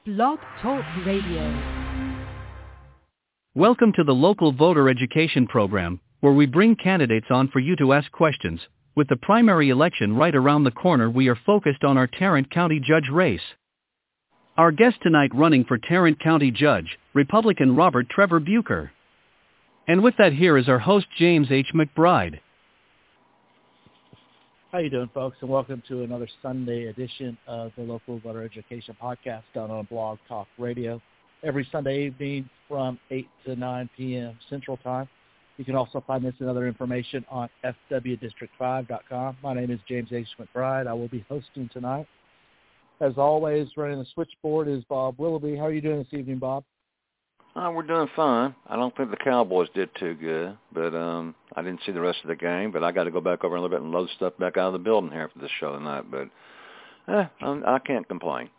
Blog Talk Radio. Welcome to the local voter education program, where we bring candidates on for you to ask questions. With the primary election right around the corner, we are focused on our Tarrant County Judge race. Our guest tonight running for Tarrant County Judge, Republican Robert Trevor Bucher. And with that, here is our host, James H. McBride. How you doing, folks, and welcome to another Sunday edition of the Local Voter Education Podcast done on Blog Talk Radio every Sunday evening from 8 to 9 p.m. Central Time. You can also find this and other information on fwdistrict5.com. My name is James H. McBride. I will be hosting tonight. As always, running the switchboard is Bob Willoughby. How are you doing this evening, Bob? We're doing fine. I don't think the Cowboys did too good, but I didn't see the rest of the game. But I got to go back over a little bit and load stuff back out of the building here for this show tonight. But I can't complain.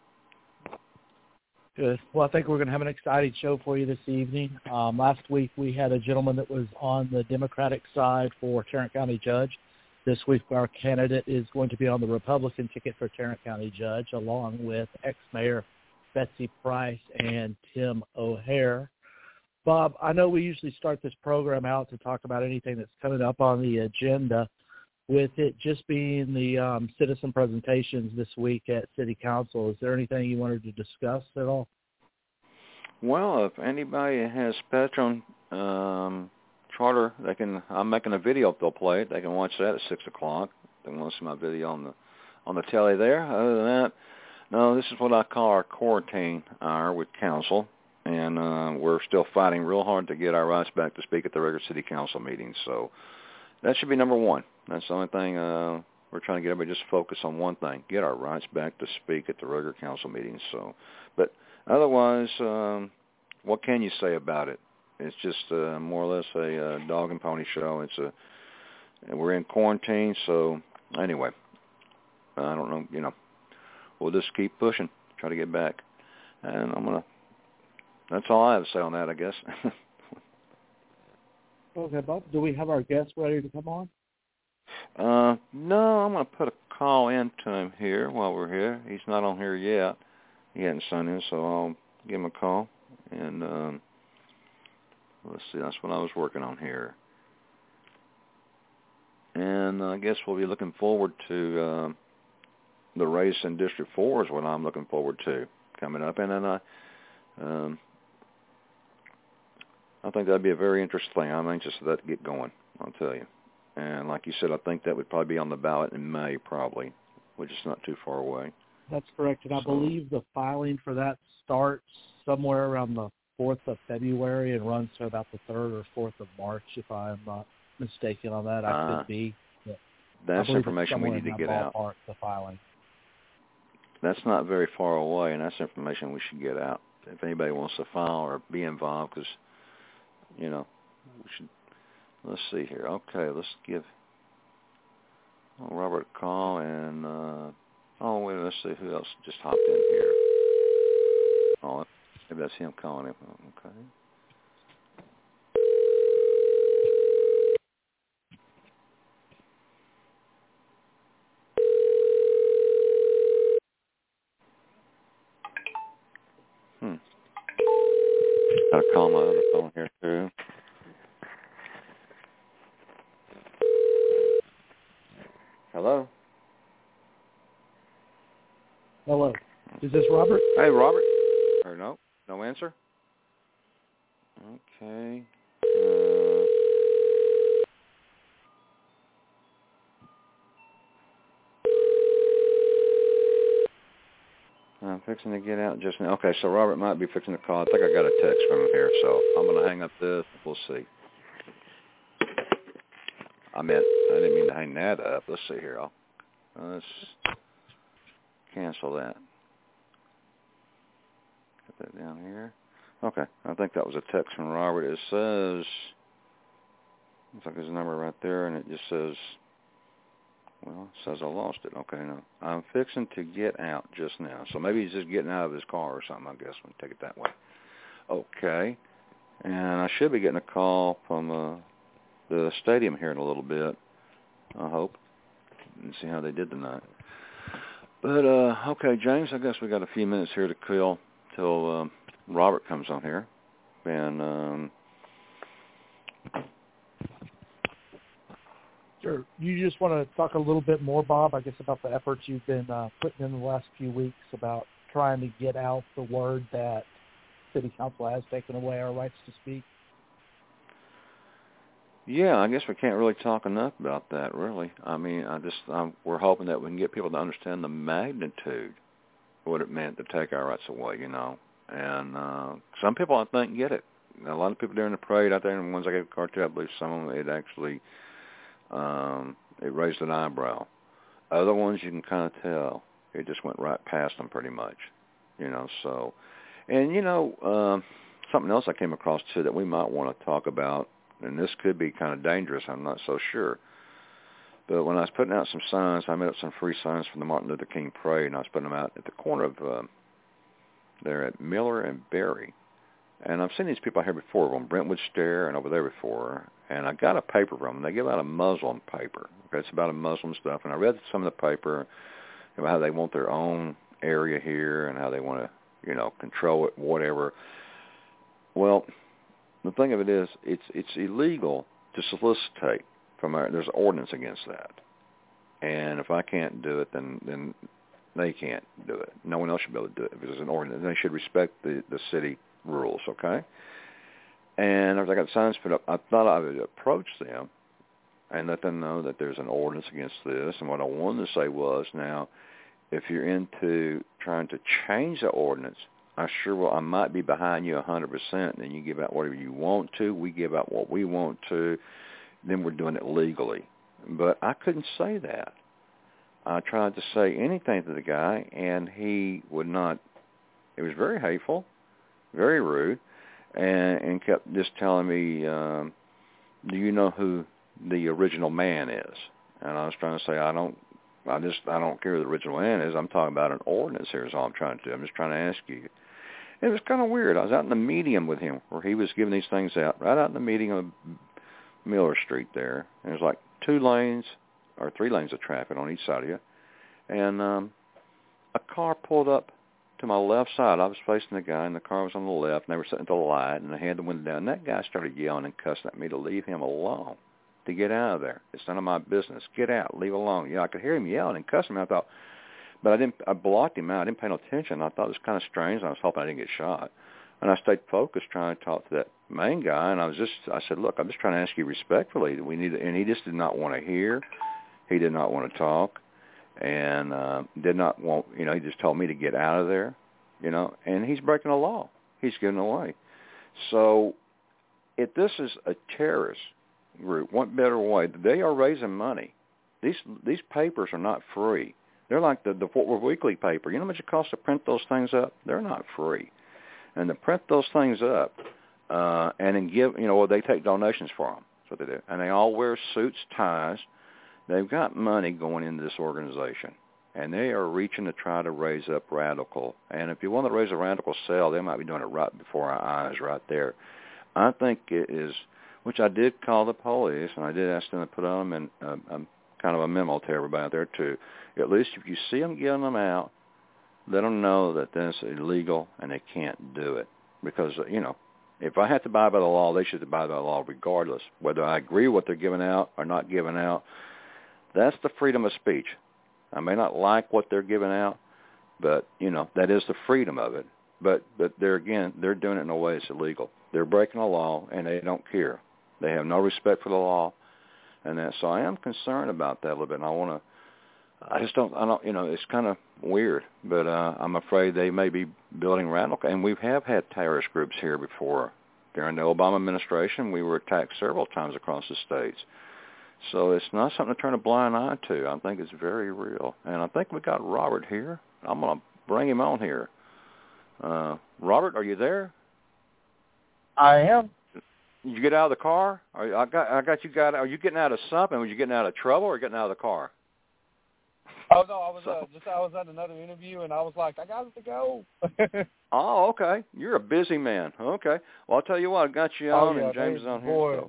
Good. Well, I think we're going to have an exciting show for you this evening. Last week we had a gentleman that was on the Democratic side for Tarrant County Judge. This week our candidate is going to be on the Republican ticket for Tarrant County Judge, along with ex-mayor Betsy Price and Tim O'Hare. Bob, I know we usually start this program out to talk about anything that's coming up on the agenda, with it just being the citizen presentations this week at City Council. Is there anything you wanted to discuss at all? Well, if anybody has Spectrum Charter, I'm making a video if they'll play it. They can watch that at 6 o'clock. They want to see my video on the telly there. Other than that, no, this is what I call our quarantine hour with council, and we're still fighting real hard to get our rights back to speak at the regular city council meetings. So that should be number one. That's the only thing we're trying to get everybody just focus on one thing: get our rights back to speak at the regular council meetings. So, but otherwise, what can you say about it? It's just more or less a dog and pony show. We're in quarantine, so anyway, I don't know, we'll just keep pushing, try to get back. And that's all I have to say on that, I guess. Okay, Bob, do we have our guest ready to come on? No, I'm going to put a call into him here while we're here. He's not on here yet. He hadn't signed in, so I'll give him a call. And let's see, that's what I was working on here. And I guess we'll be looking forward to the race in District 4 is what I'm looking forward to coming up. And then I think that'd be a very interesting thing. I'm anxious for that to get going, I'll tell you. And like you said, I think that would probably be on the ballot in May, probably, which is not too far away. That's correct. And I believe the filing for that starts somewhere around the 4th of February and runs to about the 3rd or 4th of March, if I'm not mistaken on that. I could be. That's information we need to get out. The filing. That's not very far away, and that's information we should get out if anybody wants to file or be involved, because, we should. Let's see here. Okay, let's give Robert a call, and, let's see who else just hopped in here. Oh, maybe that's him calling him. Okay. Got to call my other phone here, too. Hello? Hello. Is this Robert? Hey, Robert. Or no answer? Okay. I'm fixing to get out just now. Okay, so Robert might be fixing to call. I think I got a text from him here, so I'm going to hang up this. We'll see. I didn't mean to hang that up. Let's see here. Let's cancel that. Put that down here. Okay, I think that was a text from Robert. It says, looks like there's a number right there, and it just says, it says I lost it. Okay, no. I'm fixing to get out just now. So maybe he's just getting out of his car or something, I guess. We'll take it that way. Okay. And I should be getting a call from the stadium here in a little bit, I hope, and see how they did tonight. But, okay, James, I guess we got a few minutes here to kill till Robert comes on here. And sure. You just want to talk a little bit more, Bob, I guess, about the efforts you've been putting in the last few weeks about trying to get out the word that City Council has taken away our rights to speak? yeah, I guess we can't really talk enough about that, really. I mean, we're hoping that we can get people to understand the magnitude of what it meant to take our rights away, you know. And some people, I think, get it. A lot of people during the parade out there, and the ones I gave a card to, I believe some of them, it actually it raised an eyebrow. Other ones, you can kind of tell. It just went right past them pretty much, you know. So, and, you know, something else I came across, too, that we might want to talk about, and this could be kind of dangerous, I'm not so sure. But when I was putting out some signs, I made up some free signs from the Martin Luther King Parade, and I was putting them out at the corner of there at Miller and Berry. And I've seen these people out here before, on Brentwood Stair and over there before, and I got a paper from them. They give out a Muslim paper. Okay, it's about a Muslim stuff, and I read some of the paper about how they want their own area here and how they want to, you know, control it, whatever. Well, the thing of it is, it's illegal to solicitate from our. There's an ordinance against that, and if I can't do it, then they can't do it. No one else should be able to do it. If there's an ordinance, they should respect the city rules, okay? And after I got signs put up, I thought I would approach them and let them know that there's an ordinance against this. And what I wanted to say was, now, if you're into trying to change the ordinance, I might be behind you 100%, and you give out whatever you want to. We give out what we want to. Then we're doing it legally. But I couldn't say that. I tried to say anything to the guy, and he would not. It was very hateful, very rude, and kept just telling me, do you know who the original man is? And I was trying to say, I don't care who the original man is. I'm talking about an ordinance here is all I'm trying to do. I'm just trying to ask you. It was kind of weird. I was out in the medium with him where he was giving these things out, right out in the medium of Miller Street there. And there's like 2 lanes or 3 lanes of traffic on each side of you. And a car pulled up to my left side. I was facing the guy, and the car was on the left, and they were sitting at the light, and I had the window down. And that guy started yelling and cussing at me to leave him alone, to get out of there. It's none of my business. Get out. Leave alone. You know, I could hear him yelling and cussing me. I thought, but I blocked him out. I didn't pay no attention. I thought it was kind of strange, and I was hoping I didn't get shot. And I stayed focused trying to talk to that main guy, and I said, look, I'm just trying to ask you respectfully. And he just did not want to hear. He did not want to talk, and did not want, you know, he just told me to get out of there, you know, and he's breaking the law. He's giving away. So if this is a terrorist group, what better way? They are raising money. These papers are not free. They're like the Fort Worth Weekly paper. You know how much it costs to print those things up? They're not free. And to print those things up and then give, you know, they take donations for them. That's what they do. And they all wear suits, ties. They've got money going into this organization. And they are reaching to try to raise up radical. And if you want to raise a radical cell, they might be doing it right before our eyes right there. I think it is, which I did call the police, and I did ask them to put on them and kind of a memo to everybody out there too. At least if you see them getting them out, let them know that that's illegal and they can't do it. Because, you know, if I have to abide by the law, they should abide by the law regardless. Whether I agree with what they're giving out or not giving out, that's the freedom of speech. I may not like what they're giving out, but, you know, that is the freedom of it. But they're doing it in a way that's illegal. They're breaking the law, and they don't care. They have no respect for the law. And that, so I am concerned about that a little bit, and I don't, you know, it's kind of weird, but I'm afraid they may be building radical, and we have had terrorist groups here before. During the Obama administration, we were attacked several times across the states. So it's not something to turn a blind eye to. I think it's very real. And I think we got Robert here. I'm going to bring him on here. Robert, are you there? I am. Did you get out of the car? Are you getting out of something? Were you getting out of trouble or getting out of the car? Oh no, I was at another interview, and I was like, I got to go. Oh, okay. You're a busy man. Okay. Well, I'll tell you what, I got you on, and James is on here.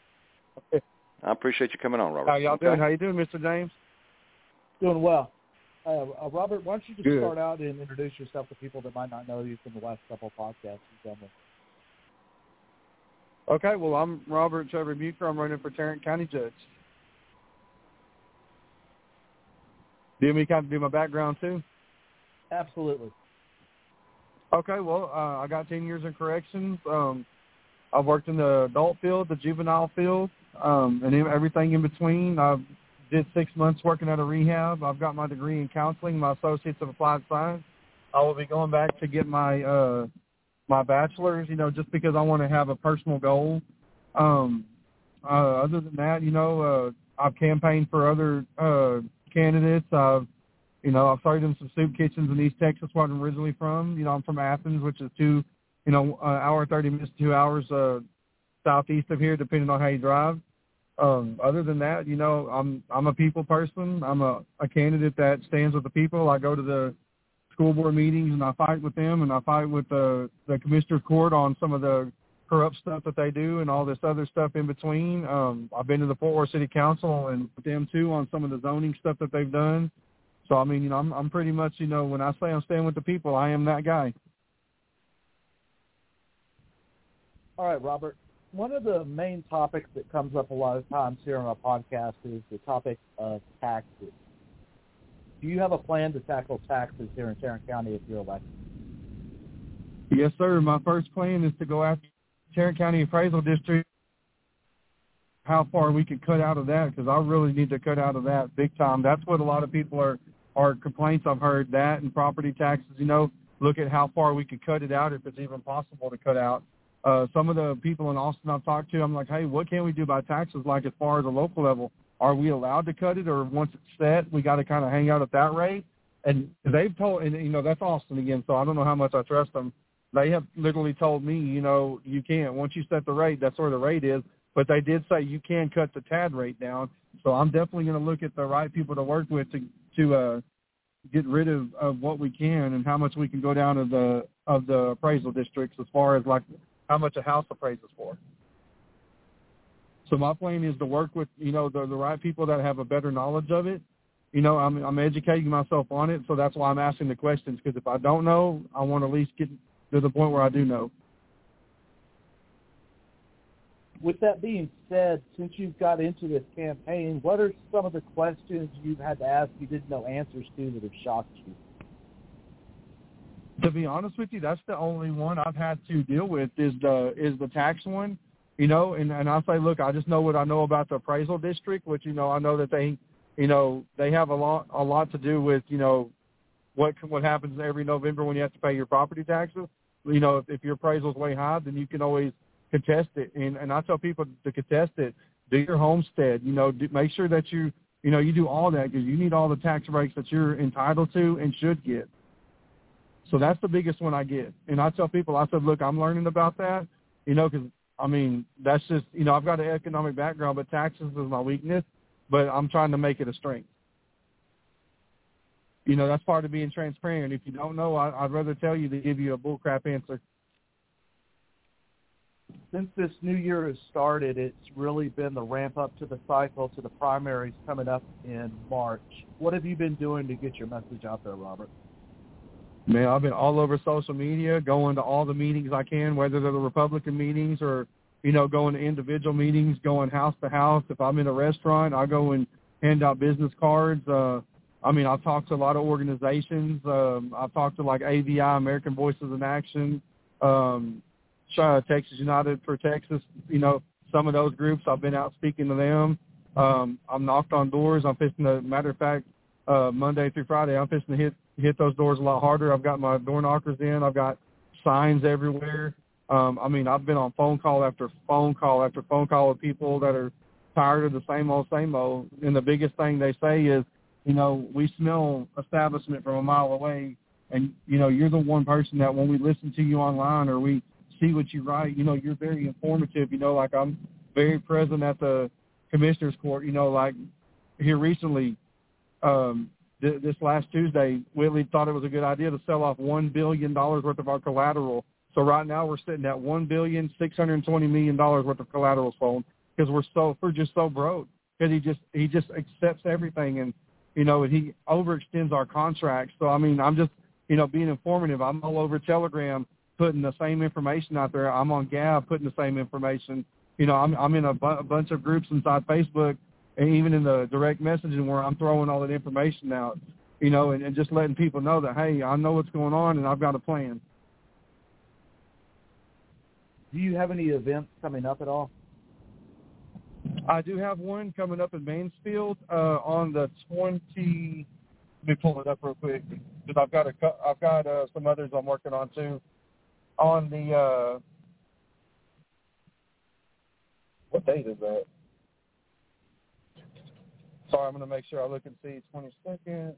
So I appreciate you coming on, Robert. How y'all doing? How you doing, Mr. James? Doing well. Robert, why don't you just start out and introduce yourself to people that might not know you from the last couple of podcasts you've done with. Okay, well, I'm Robert Trevor Bucher. I'm running for Tarrant County Judge. Do you want me to kind of do my background too? Absolutely. Okay, well, I got 10 years in corrections. I've worked in the adult field, the juvenile field, and everything in between. I did 6 months working at a rehab. I've got my degree in counseling, my associates of applied science. I will be going back to get my my bachelor's, just because I want to have a personal goal. Other than that, I've campaigned for other candidates. I've started in some soup kitchens in East Texas, where I'm originally from. I'm from Athens, which is hour 30 minutes, 2 hours southeast of here, depending on how you drive. Other than that, I'm a people person. I'm a candidate that stands with the people. I go to the school board meetings and I fight with them, and I fight with the commissioner's court on some of the corrupt stuff that they do and all this other stuff in between. I've been to the Fort Worth City Council and with them too on some of the zoning stuff that they've done. So, I mean, I'm pretty much, when I say I'm staying with the people, I am that guy. All right, Robert. One of the main topics that comes up a lot of times here on our podcast is the topic of taxes. Do you have a plan to tackle taxes here in Tarrant County if you're elected? Yes, sir. My first plan is to go after Tarrant County Appraisal District, how far we could cut out of that, because I really need to cut out of that big time. That's what a lot of people are complaints I've heard, that and property taxes, look at how far we could cut it out if it's even possible to cut out. Some of the people in Austin I've talked to, I'm like, hey, what can we do about taxes, like as far as a local level? Are we allowed to cut it, or once it's set, we got to kind of hang out at that rate? And they've told, and that's Austin again, so I don't know how much I trust them. They have literally told me, you can't. Once you set the rate, that's where the rate is. But they did say you can cut the TAD rate down. So I'm definitely going to look at the right people to work with to get rid of what we can and how much we can go down of the appraisal districts as far as like how much a house appraises for. So my plan is to work with, the right people that have a better knowledge of it. I'm educating myself on it, so that's why I'm asking the questions, because if I don't know, I want to at least get to the point where I do know. With that being said, since you've got into this campaign, what are some of the questions you've had to ask you didn't know answers to that have shocked you? To be honest with you, that's the only one I've had to deal with is the tax one. And I say, look, I just know what I know about the appraisal district, which, I know that they have a lot to do with, what happens every November when you have to pay your property taxes. If your appraisal is way high, then you can always contest it. And I tell people to contest it. Do your homestead, make sure that you do all that, because you need all the tax breaks that you're entitled to and should get. So that's the biggest one I get. And I tell people, I said, look, I'm learning about that, because, that's just, I've got an economic background, but taxes is my weakness, but I'm trying to make it a strength. That's part of being transparent. If you don't know, I'd rather tell you than give you a bullcrap answer. Since this new year has started, it's really been the ramp up to the cycle, to the primaries coming up in March. What have you been doing to get your message out there, Robert? Man, I've been all over social media, going to all the meetings I can, whether they're the Republican meetings or, going to individual meetings, going house to house. If I'm in a restaurant, I go and hand out business cards. I've talked to a lot of organizations. I've talked to like AVI, American Voices in Action, Texas United for Texas, some of those groups. I've been out speaking to them. I've knocked on doors. I'm fixing to, matter of fact, Monday through Friday, I'm fixing to hit those doors a lot harder. I've got my door knockers in. I've got signs everywhere. I've been on phone call after phone call after phone call with people that are tired of the same old. And the biggest thing they say is, we smell establishment from a mile away. And, you're the one person that when we listen to you online or we see what you write, you're very informative. Like I'm very present at the commissioner's court, like here recently, this last Tuesday, Whitley thought it was a good idea to sell off $1 billion worth of our collateral. So right now we're sitting at $1,620 million worth of collateral sold because we're just so broke, because he just accepts everything. And he overextends our contract. So, I mean, I'm just, being informative. I'm all over Telegram putting the same information out there. I'm on Gab putting the same information. I'm in a bunch of groups inside Facebook and even in the direct messaging where I'm throwing all that information out, and just letting people know that, hey, I know what's going on and I've got a plan. Do you have any events coming up at all? I do have one coming up in Mansfield on the 20. Let me pull it up real quick because I've got some others I'm working on too. On the what date is that? Sorry, I'm going to make sure I look and see. 22nd.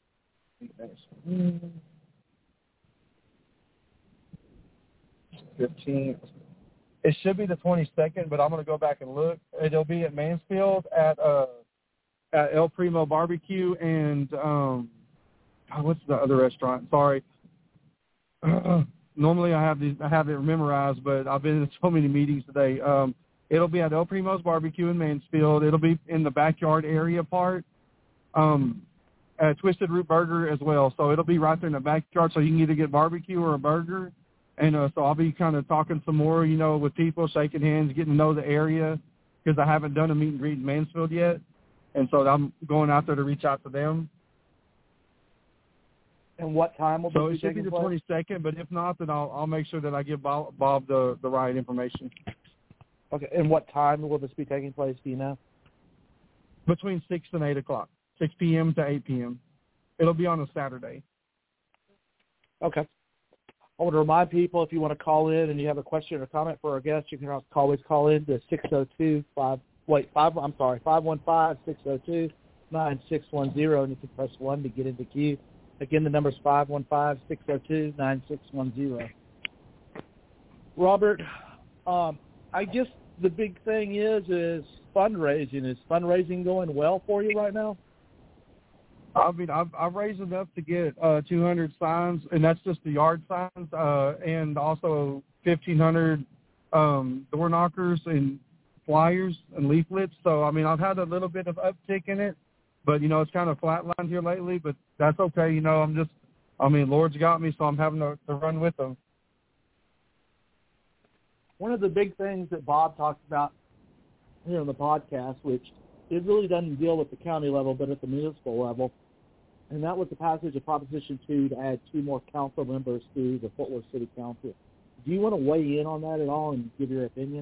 15th. It should be the 22nd, but I'm going to go back and look. It'll be at Mansfield at El Primo Barbecue and what's the other restaurant? Sorry. Normally I have it memorized, but I've been in so many meetings today. It'll be at El Primo's Barbecue in Mansfield. It'll be in the backyard area part. Twisted Root Burger as well. So it'll be right there in the backyard, so you can either get barbecue or a burger. And so I'll be kind of talking some more, with people, shaking hands, getting to know the area because I haven't done a meet and greet in Mansfield yet. And so I'm going out there to reach out to them. And what time will so it should be the 22nd, but if not, then I'll make sure that I give Bob the right information. Okay, and what time will this be taking place, do you know? Between 6 and 8 o'clock, 6 p.m. to 8 p.m. It'll be on a Saturday. Okay. I want to remind people, if you want to call in and you have a question or comment for our guest, you can always call in to 515-602-9610, and you can press 1 to get into queue. Again, the number is 515-602-9610. Robert, I guess the big thing is fundraising. Is fundraising going well for you right now? I mean, I've raised enough to get 200 signs, and that's just the yard signs, and also 1,500 door knockers and flyers and leaflets. So, I mean, I've had a little bit of uptick in it, but, it's kind of flatlined here lately, but that's okay. Lord's got me, so I'm having to run with them. One of the big things that Bob talks about here on the podcast, which it really doesn't deal with the county level, but at the municipal level, and that was the passage of Proposition 2 to add 2 more council members to the Fort Worth City Council. Do you want to weigh in on that at all and give your opinion?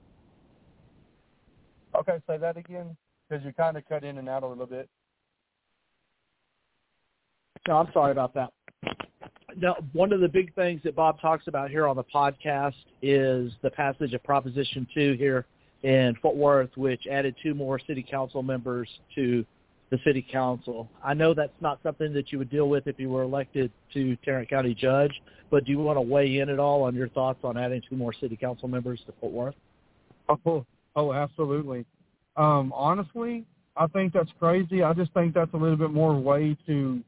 Okay, say that again, because you kind of cut in and out a little bit. No, I'm sorry about that. Now, one of the big things that Bob talks about here on the podcast is the passage of Proposition 2 here in Fort Worth, which added 2 more city council members to the city council. I know that's not something that you would deal with if you were elected to Tarrant County Judge, but do you want to weigh in at all on your thoughts on adding 2 more city council members to Fort Worth? Oh, absolutely. Honestly, I think that's crazy. I just think that's a little bit more way to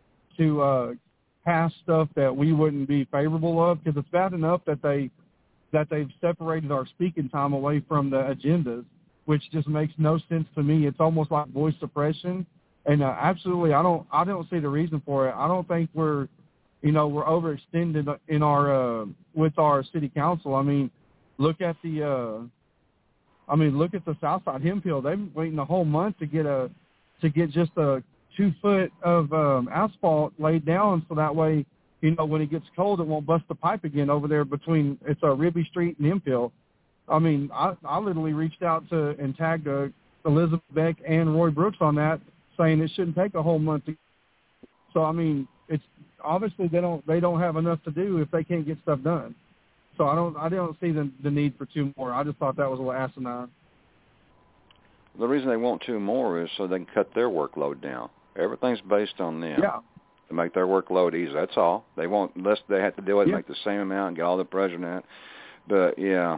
pass stuff that we wouldn't be favorable of, because it's bad enough that they've separated our speaking time away from the agendas, which just makes no sense to me. It's almost like voice suppression, and absolutely, I don't see the reason for it. I don't think we're overextended in our with our city council. I mean, look at the Southside Hemphill. They've been waiting a whole month to get just a 2 foot of asphalt laid down, so that way, when it gets cold, it won't bust the pipe again over there between Ribby Street and Hemphill. I mean, I literally reached out to and tagged Elizabeth Beck and Roy Brooks on that, saying it shouldn't take a whole month. So I mean, it's obviously they don't have enough to do if they can't get stuff done. So I don't see the need for 2 more. I just thought that was a little asinine. The reason they want 2 more is so they can cut their workload down. Everything's based on them. Yeah. To make their workload easy. That's all. They want less. They have to do it, make the same amount, and get all the pressure on that. But yeah,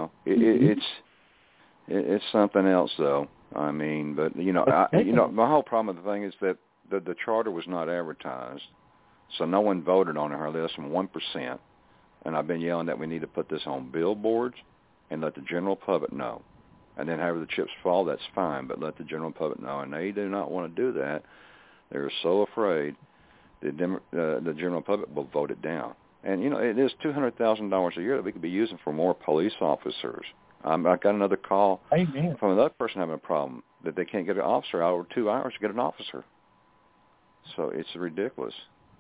it's something else though. I mean, but my whole problem with the thing is that the charter was not advertised, so no one voted on it. Less than 1%. And I've been yelling that we need to put this on billboards and let the general public know. And then however the chips fall, that's fine, but let the general public know. And they do not want to do that. They're so afraid the general public will vote it down. And, it is $200,000 a year that we could be using for more police officers. I got another call from another person having a problem that they can't get an officer out over 2 hours to get an officer. So it's ridiculous.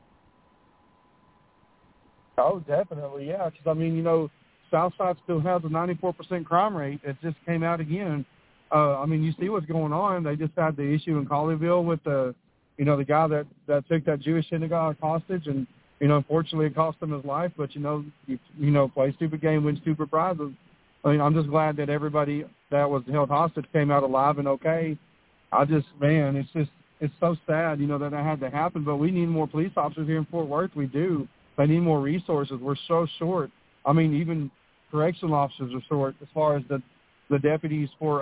Oh, definitely, yeah. Because, Southside still has a 94% crime rate. It just came out again. You see what's going on. They just had the issue in Colleyville with the guy that took that Jewish synagogue hostage, and unfortunately it cost him his life. But play stupid game, win stupid prizes. I'm just glad that everybody that was held hostage came out alive and okay. It's so sad, that had to happen. But we need more police officers here in Fort Worth. We do. They need more resources. We're so short. Even correctional officers are short as far as the deputies for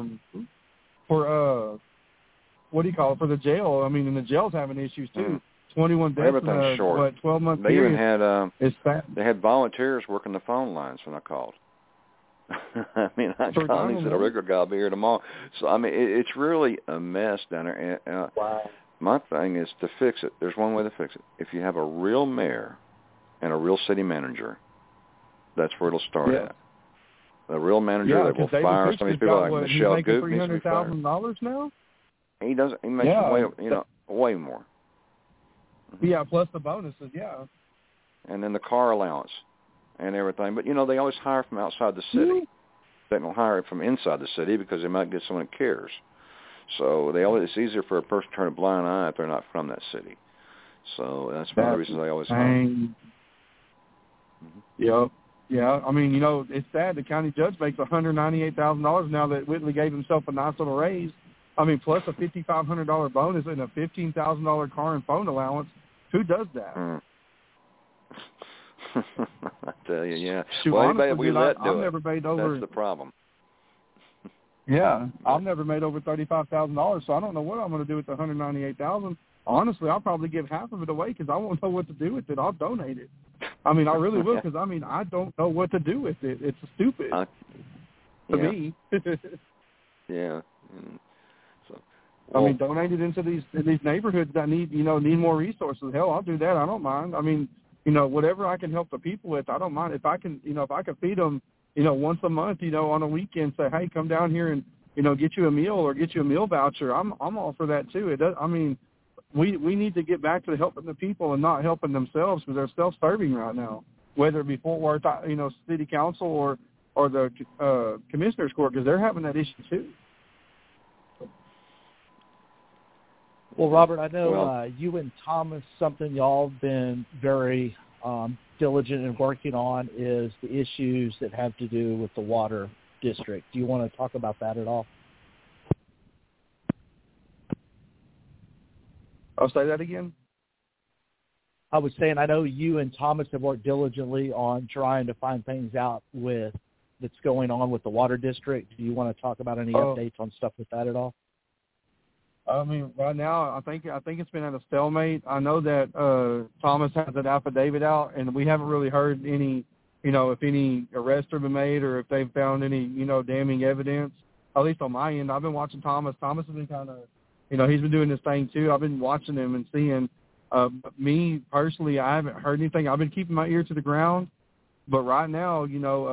what do you call it, for the jail. And the jail's having issues too. 21 deaths Everything's short. 12-month they period. Even had they had volunteers working the phone lines when I called. I called and he said a regular guy will be here tomorrow. So it's really a mess down there. And, wow. My thing is to fix it. There's one way to fix it. If you have a real mayor and a real city manager, that's where it'll start at. A real manager that will fire some of these people like Michelle Goop. He's making $300,000 now. He doesn't. He makes way more. Yeah, plus the bonuses. Yeah. And then the car allowance and everything. But they always hire from outside the city. Mm-hmm. They don't hire from inside the city because they might get someone that cares. So it's easier for a person to turn a blind eye if they're not from that city. So that's one of the reasons they always hire. Yep. Yeah, it's sad. The county judge makes $198,000 now that Whitley gave himself a nice little raise. Plus a $5,500 bonus and a $15,000 car and phone allowance. Who does that? I tell you, yeah. Shoot, anybody honestly, we let do I've it. Never made over, that's the problem. Yeah, I've never made over $35,000, so I don't know what I'm going to do with the $198,000. Honestly, I'll probably give half of it away because I won't know what to do with it. I'll donate it. I really will because, I don't know what to do with it. It's stupid to me. Yeah. So, donate it into these neighborhoods that need more resources. Hell, I'll do that. I don't mind. Whatever I can help the people with, I don't mind. If I can feed them, once a month, on a weekend, say, hey, come down here and, get you a meal or get you a meal voucher. I'm all for that too. It does. We need to get back to helping the people and not helping themselves because they're self-serving right now, whether it be Fort Worth, city council or the commissioner's court, because they're having that issue too. Well, Robert, I know you and Thomas, something y'all have been very diligent in working on is the issues that have to do with the water district. Do you want to talk about that at all? I'll say that again. I was saying I know you and Thomas have worked diligently on trying to find things out that's going on with the water district. Do you want to talk about any updates on stuff with that at all? Right now, I think it's been at a stalemate. I know that Thomas has an affidavit out, and we haven't really heard any, if any arrests have been made or if they've found any, damning evidence. At least on my end, I've been watching Thomas. Thomas has been kind of, he's been doing this thing too. I've been watching him and seeing. Me personally, I haven't heard anything. I've been keeping my ear to the ground, but right now,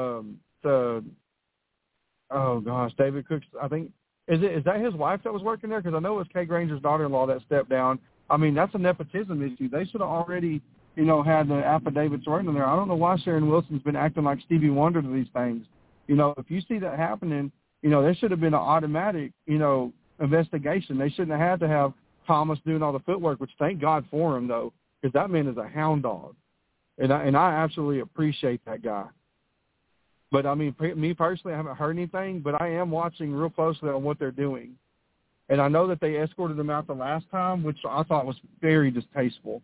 David Cook's, I think. Is that his wife that was working there? Because I know it was Kay Granger's daughter-in-law that stepped down. That's a nepotism issue. They should have already, had the affidavits written there. I don't know why Sharon Wilson's been acting like Stevie Wonder to these things. If you see that happening, there should have been an automatic, investigation. They shouldn't have had to have Thomas doing all the footwork, which thank God for him, though, because that man is a hound dog. And I absolutely appreciate that guy. But, me personally, I haven't heard anything, but I am watching real closely on what they're doing. And I know that they escorted them out the last time, which I thought was very distasteful.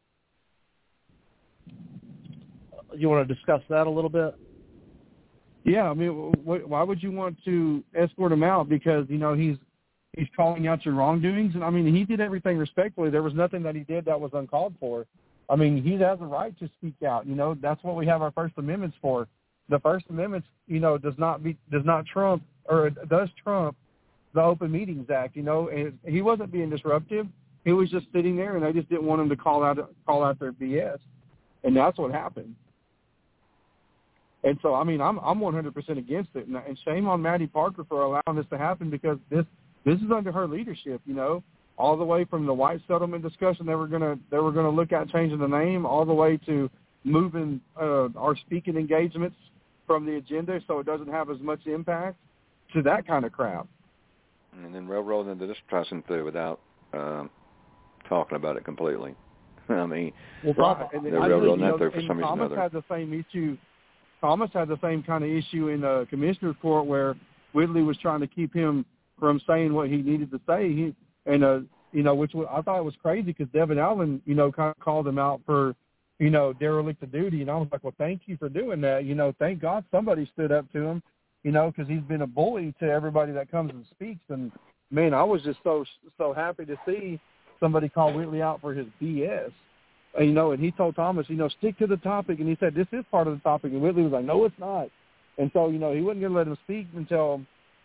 You want to discuss that a little bit? Yeah, why would you want to escort him out? Because, he's calling out your wrongdoings. And, he did everything respectfully. There was nothing that he did that was uncalled for. He has a right to speak out. That's what we have our First Amendments for. The First Amendment, does not trump does trump the Open Meetings Act, and he wasn't being disruptive. He was just sitting there, and they just didn't want him to call out their BS, and that's what happened. And so, I mean, I'm 100% against it, and shame on Maddie Parker for allowing this to happen, because this is under her leadership, all the way from the white settlement discussion they were gonna look at changing the name, all the way to moving our speaking engagements from the agenda so it doesn't have as much impact, to that kind of crap. And then railroading into this pressing through without talking about it completely. I mean, they're railroading that through for some reason or another. Had the same issue. Thomas had the same kind of issue in the commissioner's court, where Whitley was trying to keep him from saying what he needed to say. Which I thought was crazy, because Devin Allen, kind of called him out for, derelict of duty. And I was like, well, thank you for doing that. Thank God somebody stood up to him, because he's been a bully to everybody that comes and speaks. And, man, I was just so happy to see somebody call Whitley out for his BS. And he told Thomas, stick to the topic. And he said, this is part of the topic. And Whitley was like, no, it's not. And so, he wasn't going to let him speak until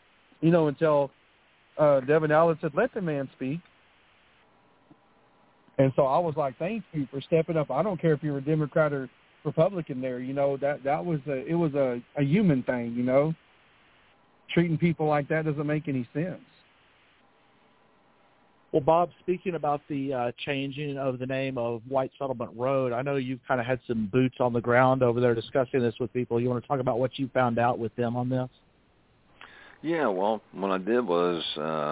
Devin Allen said, let the man speak. And so I was like, thank you for stepping up. I don't care if you're a Democrat or Republican there. That was it was a human thing, Treating people like that doesn't make any sense. Well, Bob, speaking about the changing of the name of White Settlement Road, I know you've kind of had some boots on the ground over there discussing this with people. You want to talk about what you found out with them on this? Yeah, well, what I did was,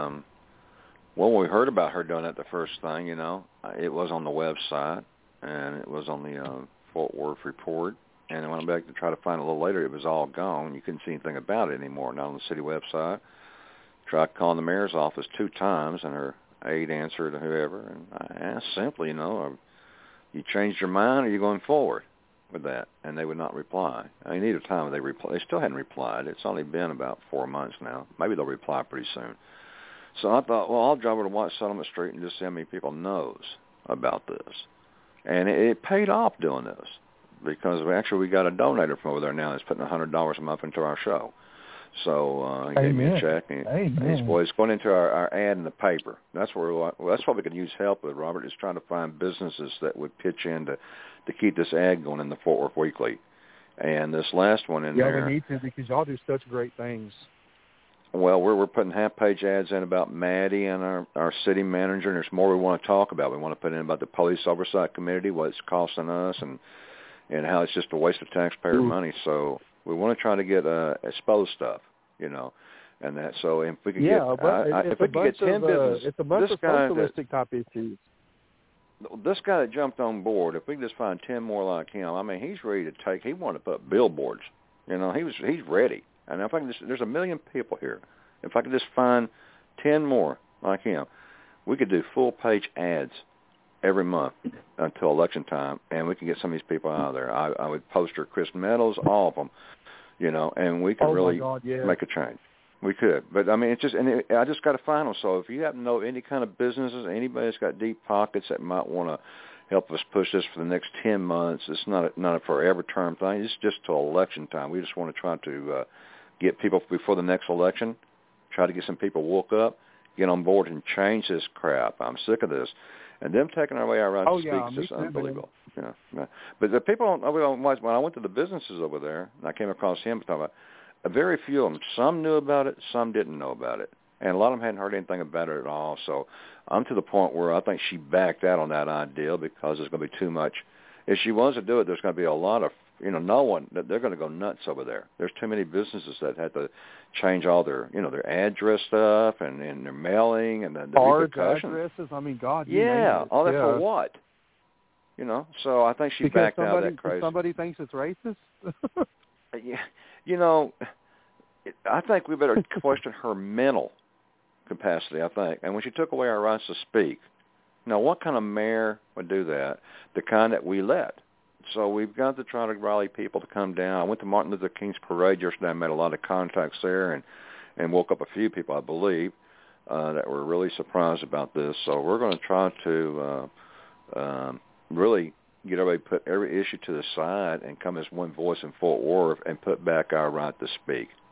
when we heard about her doing it, the first thing, it was on the website, and it was on the Fort Worth Report. And when I went back to try to find it a little later, it was all gone. You couldn't see anything about it anymore, not on the city website. Tried calling the mayor's office 2 times, and her aide answered, or whoever, and I asked simply, you changed your mind, or are you going forward with that? And they would not reply. I mean, either time they still hadn't replied. It's only been about 4 months now. Maybe they'll reply pretty soon. So I thought, well, I'll drive over to White Settlement Street and just see how many people knows about this. And it paid off doing this, because we got a donator from over there now that's putting $100 a month into our show. So he gave me a check, and it's going into our ad in the paper. That's that's what we could use help with, Robert, is trying to find businesses that would pitch in to keep this ad going in the Fort Worth Weekly. And this last one in there. Yeah, we need to, because y'all do such great things. Well, we're putting half-page ads in about Maddie and our city manager, and there's more we want to talk about. We want to put in about the Police Oversight Committee, what it's costing us, and how it's just a waste of taxpayer money. So we want to try to get exposed stuff, and that. So if we can if we can get 10 businesses, it's a bunch of socialistic type issues. This guy that jumped on board, if we can just find 10 more like him, I mean, he's ready to take. He wanted to put up billboards. He's ready. And if I can there's 1 million people here. If I could just find 10 more like him, we could do full-page ads every month until election time, and we can get some of these people out of there. I would poster Chris Meadows, all of them, and we could really make a change. We could. But, I mean, I just got to find them. So if you happen to know any kind of businesses, anybody that's got deep pockets that might want to help us push this for the next 10 months, it's not a forever term thing. It's just till election time. We just want to try to get people before the next election, try to get some people woke up, get on board and change this crap. I'm sick of this. And them taking our way around to speak is just unbelievable. But the people when I went to the businesses over there, and I came across him talking about, very few of them, some knew about it, some didn't know about it. And a lot of them hadn't heard anything about it at all. So I'm to the point where I think she backed out on that idea, because there's going to be too much. If she wants to do it, there's going to be a lot of, no one, they're going to go nuts over there. There's too many businesses that had to change all their, their address stuff and their mailing and the repercussions. Addresses, I mean, God. Yeah, all that for what? So I think she backed out of that crazy. Somebody thinks it's racist? I think we better question her mental capacity, I think. And when she took away our rights to speak, what kind of mayor would do that? The kind that we let. So we've got to try to rally people to come down. I went to Martin Luther King's parade yesterday. I met a lot of contacts there and woke up a few people, I believe, that were really surprised about this. So we're going to try to really get everybody, put every issue to the side and come as one voice in Fort Worth and put back our right to speak.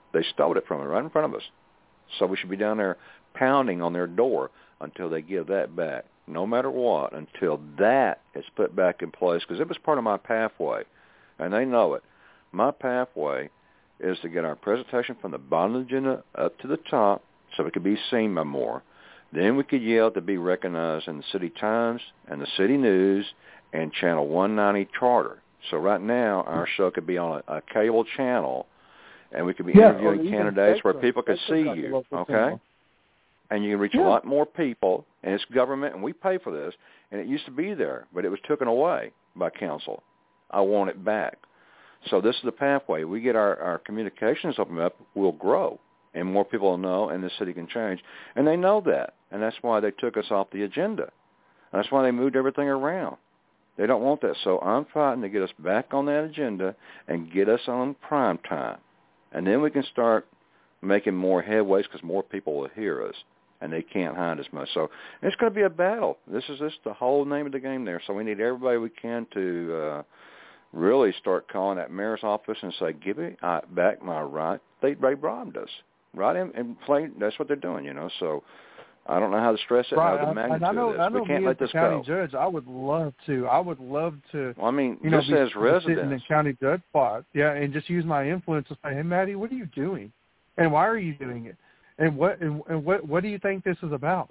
They stole it from them right in front of us. So we should be down there pounding on their door until they give that back, no matter what, until that is put back in place, because it was part of my pathway, and they know it. My pathway is to get our presentation from the bottom of the agenda up to the top so it could be seen by more. Then we could yell to be recognized in the City Times and the City News and Channel 190 Charter. So right now our show could be on a cable channel, and we could be interviewing candidates where people could see you, okay? And you can reach a lot more people, and it's government, and we pay for this, and it used to be there, but it was taken away by council. I want it back. So this is the pathway. We get our communications open up, we'll grow, and more people will know, and the city can change. And they know that, and that's why they took us off the agenda. And that's why they moved everything around. They don't want that. So I'm fighting to get us back on that agenda and get us on prime time. And then we can start making more headways because more people will hear us, and they can't hide as much. So it's going to be a battle. This is just the whole name of the game there. So we need everybody we can to really start calling that mayor's office and say, give me back my right. They robbed us, right? And play, that's what they're doing, you know. So I don't know how to stress it. Right. The magnitude I know, of this. We can't let this county go. Judge, I would love to. Well, I mean, you know, just as sit in residents. the county judge spot, and just use my influence to say, hey, Maddie, what are you doing? And why are you doing it? And what do you think this is about?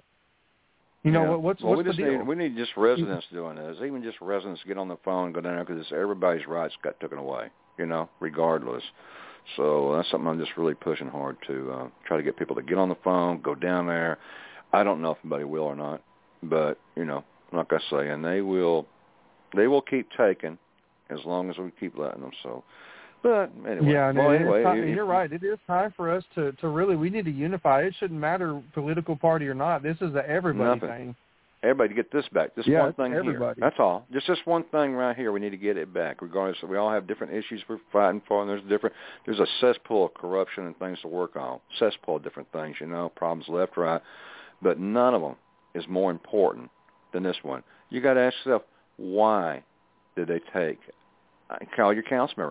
You know, what's the deal? We need just residents doing this. Even just residents get on the phone and go down there because everybody's rights got taken away, you know, regardless. So that's something I'm just really pushing hard to try to get people to get on the phone, go down there. I don't know if anybody will or not, but, you know, like I say, and they will keep taking as long as we keep letting them. So, but anyway. Yeah, and anyway, you're right. It is time for us to really, we need to unify. It shouldn't matter political party or not. This is the everybody thing. Everybody get this back. This one thing everybody. Here. That's all. Just this one thing right here. We need to get it back. Regardless, we all have different issues we're fighting for, and there's a cesspool of corruption and things to work on. Cesspool of different things, you know, problems left, right. But none of them is more important than this one. You got to ask yourself, why did they take? Call your council member.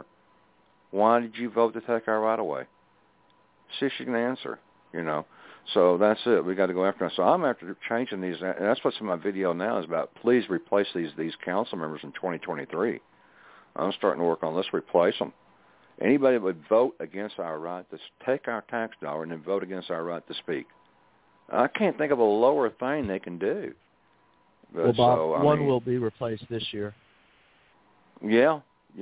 Why did you vote to take our right away? See if she can answer, you know. So that's it. We got to go after them. So I'm after changing these, and that's what's in my video now is about. Please replace these council members in 2023. I'm starting to work on. Let's replace them. Anybody that would vote against our right to take our tax dollar and then vote against our right to speak. I can't think of a lower thing they can do. But well, Bob, so, one will be replaced this year. Yeah,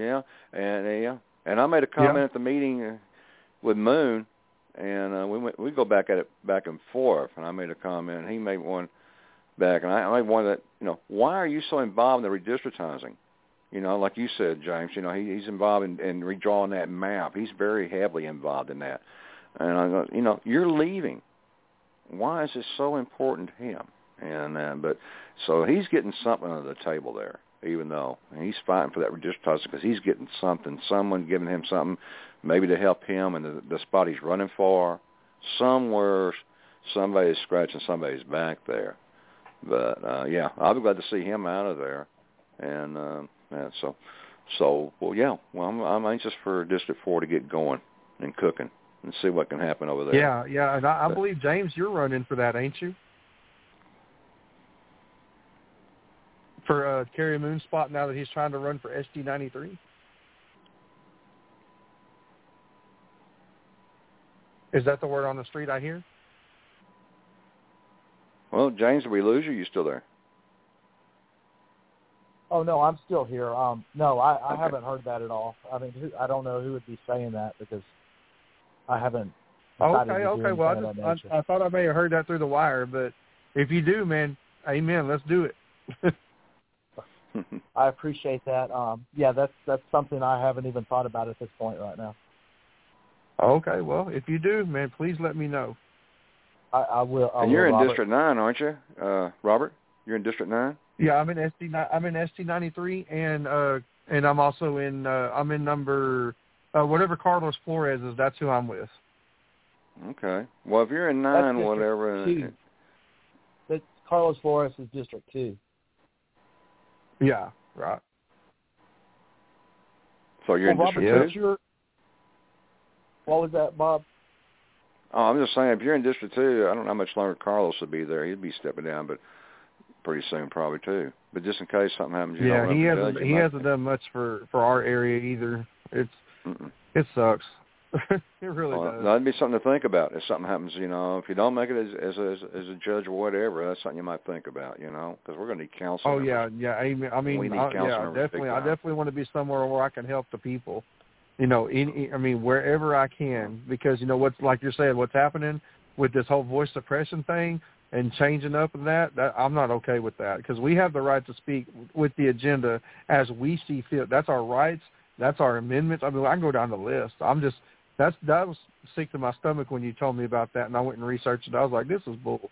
and I made a comment at the meeting with Moon, and we go back and forth, and I made a comment, and he made one back, and I made one that, you know, why are you so involved in the redistrictizing? You know, like you said, James, you know, he's involved in redrawing that map. He's very heavily involved in that. And I go, you know, you're leaving. Why is this so important to him? And but so he's getting something under the table there, even though he's fighting for that redistrictizing because he's getting something, someone giving him something, maybe to help him and the spot he's running for. Somewhere somebody's scratching somebody's back there. But yeah, I'll be glad to see him out of there. And I'm anxious for District 4 to get going and cooking and see what can happen over there. Yeah, and I believe, James, you're running for that, ain't you? For Kerry Moon's spot now that he's trying to run for SD93? Is that the word on the street I hear? Well, James, did we lose you? You still there? Oh, no, I'm still here. No, I haven't heard that at all. I mean, I don't know who would be saying that because I haven't. Okay. Well, I thought I may have heard that through the wire, but if you do, man, amen. Let's do it. I appreciate that. Yeah, that's something I haven't even thought about at this point right now. Okay, well, if you do, man, please let me know. I will. And you're in District 9, aren't you, Robert? You're in District 9? Yeah, I'm in SD93, and I'm also in I'm in number whatever Carlos Flores is. That's who I'm with. Okay. Well, if you're in 9, whatever. That's Carlos Flores is District 2. Yeah, right. So you're in District 2? What was that, Bob? Oh, I'm just saying, if you're in District 2, I don't know how much longer Carlos will be there. He'd be stepping down, but pretty soon probably too. But just in case something happens, you know, he hasn't done much for our area either. It sucks. It really does. That'd be something to think about if something happens. You know, if you don't make it as a judge or whatever, that's something you might think about. You know, because we're going to need counseling. Oh yeah. I mean, we need counseling. Definitely. I definitely want to be somewhere where I can help the people. You know, wherever I can, because you know what's like you're saying, what's happening with this whole voice suppression thing and changing up and that I'm not okay with that, because we have the right to speak with the agenda as we see fit. That's our rights. That's our amendments. I mean, I can go down the list. That was sick to my stomach when you told me about that, and I went and researched it. I was like, this is bull.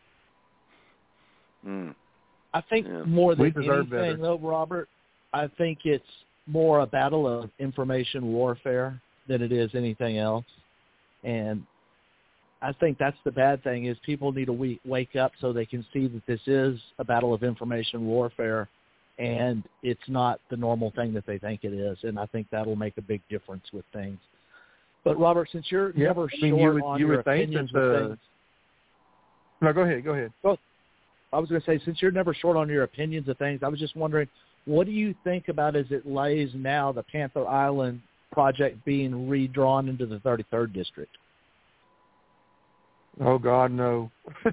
I think more than anything, though, Robert, I think it's more a battle of information warfare than it is anything else. And I think that's the bad thing, is people need to wake up so they can see that this is a battle of information warfare, and it's not the normal thing that they think it is. And I think that'll make a big difference with things. But, Robert, since you're never short on your opinions with things. No, go ahead. Well, I was going to say, since you're never short on your opinions of things, I was just wondering, what do you think about, as it lays now, the Panther Island project being redrawn into the 33rd District? Oh, God, no.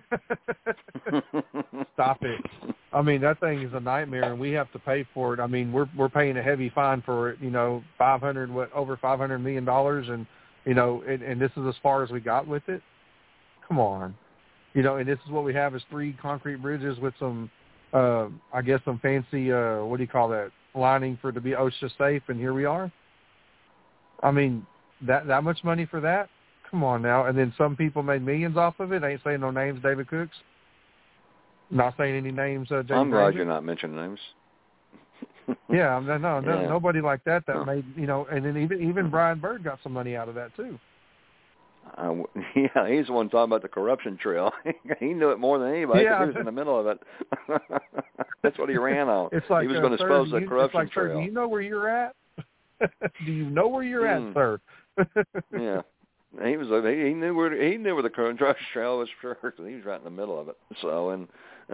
Stop it. I mean, that thing is a nightmare, and we have to pay for it. I mean, we're paying a heavy fine for it, you know, over $500 million, and, you know, and this is as far as we got with it? Come on. You know, and this is what we have is 3 concrete bridges with some, I guess some fancy, what do you call that, lining for it to be OSHA safe, and here we are. I mean, that much money for that? Come on now. And then some people made millions off of it. I ain't saying no names, David Cooks. Not saying any names, James I'm glad Raymond. you're not mentioning names. Yeah, no, nobody like that made, you know, and then even Brian Bird got some money out of that too. Yeah, he's the one talking about the corruption trail. He knew it more than anybody because he was in the middle of it. That's what he ran on. It's like, he was going to expose the corruption trail. Sir, do you know where you're at? Do you know where you're at, sir? Yeah. He knew where the corruption trail was, for sure, because he was right in the middle of it. So and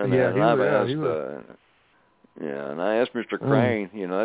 I asked Mr. Crane, you know,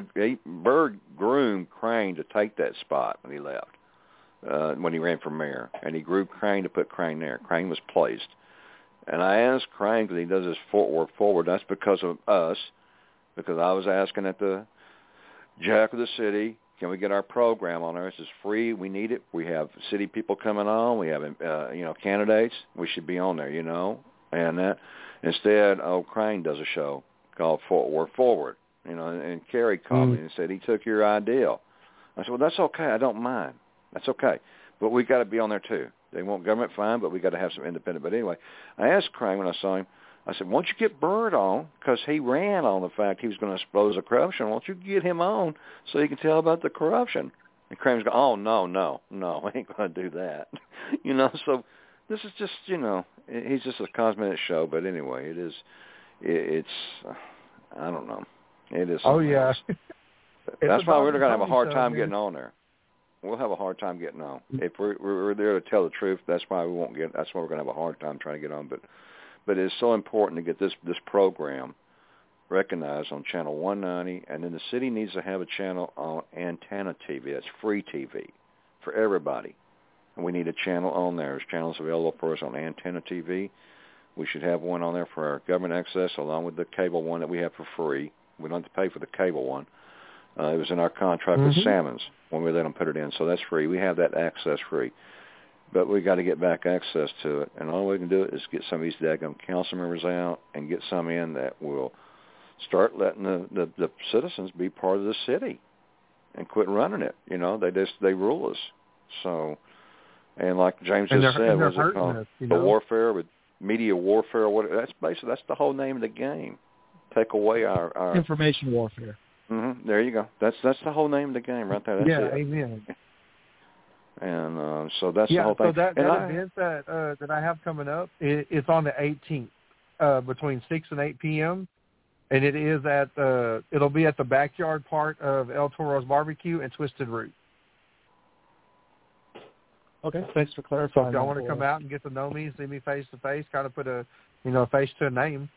Bird groomed Crane to take that spot when he left, when he ran for mayor, and he grew Crane to put Crane there. Crane was placed, and I asked Crane, because he does his Fort Worth Forward. That's because of us, because I was asking at the Jack of the City, can we get our program on there? This is free. We need it. We have city people coming on. We have, candidates. We should be on there, you know. And that instead, Crane does a show called Fort Worth Forward, you know. And Kerry called me and said he took your ideal. I said, well, that's okay. I don't mind. That's okay. But we got to be on there too. They want government fine, but we got to have some independent. But anyway, I asked Crane when I saw him. I said, why don't you get Bird on? Because he ran on the fact he was going to expose the corruption. Why don't you get him on so he can tell about the corruption? And Crane's going, oh, no, I ain't going to do that. You know, so this is just, you know, he's just a cosmetic show. But anyway, it's I don't know. It is. Oh, yeah. That's why we're going to have a hard time getting on there. We'll have a hard time getting on. If we're there to tell the truth, that's why we won't get. That's why we're going to have a hard time trying to get on. But it's so important to get this program recognized on Channel 190, and then the city needs to have a channel on Antenna TV. That's free TV for everybody. And we need a channel on there. There's channels available for us on Antenna TV. We should have one on there for our government access, along with the cable one that we have for free. We don't have to pay for the cable one. It was in our contract with Salmons when we let them put it in, so that's free. We have that access free. But we got to get back access to it. And all we can do is get some of these daggum council members out and get some in that will start letting the citizens be part of the city and quit running it. You know, they rule us. So, and like James just said, what's it called? The warfare, with media warfare, that's the whole name of the game. Take away our information warfare. There you go. That's the whole name of the game right there. That's it. Amen. And so that's the whole thing. So that event that I have coming up, it's on the 18th between 6 and 8 p.m. And it is it'll be at the backyard part of El Toro's Barbecue and Twisted Root. Okay, thanks for So clarifying. if y'all want to come out and get to know me, see me face to face, kind of put a face to a name.